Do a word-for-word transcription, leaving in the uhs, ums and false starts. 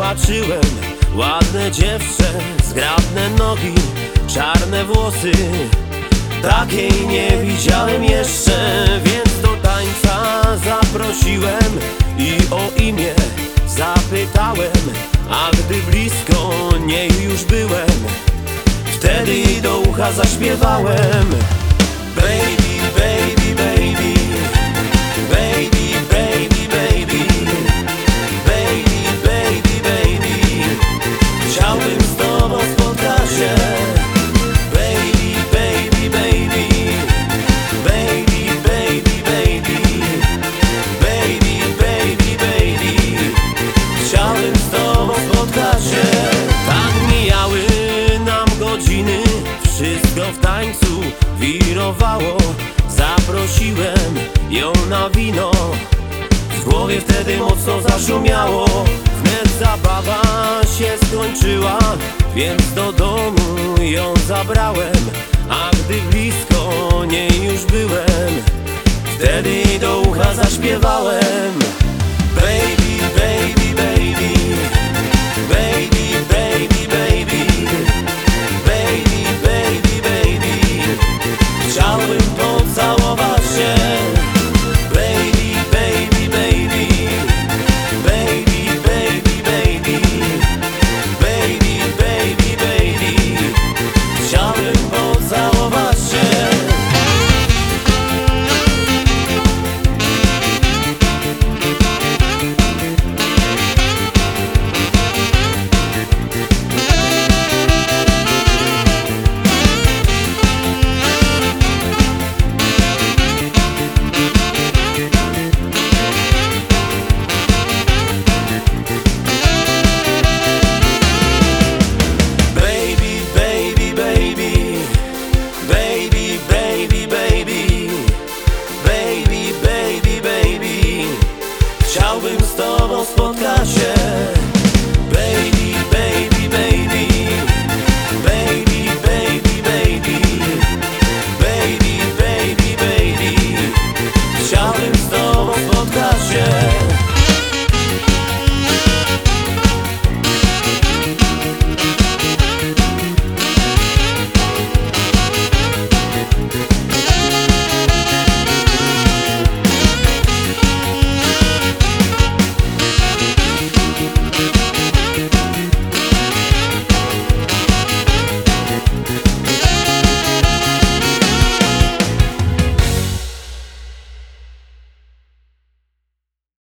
zobaczyłem ładne dziewczę, zgrabne nogi, czarne włosy. Takiej nie widziałem jeszcze, więc do tańca zaprosiłem i o imię zapytałem. A gdy blisko niej już byłem, wtedy do ucha zaśpiewałem: baby, baby, baby, baby, baby, baby, baby, baby, baby, chciałbym z tobą spotkać się. Baby, baby, baby, baby, baby, baby, baby, baby, baby, chciałbym z tobą spotkać się. Tak mijały nam godziny, wszystko w tańcu wirowało. Zaprosiłem ją na wino, w głowie wtedy mocno zaszumiało. Wnet zabawa się skończyła, więc do domu ją zabrałem. A gdy blisko niej już byłem, wtedy do ucha zaśpiewałem: